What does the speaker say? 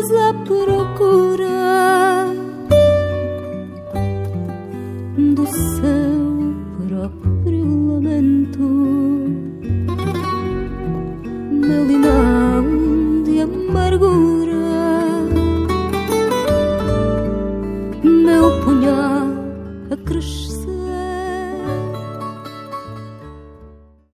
andas à procura do seu próprio lamento, meu limão de amargura.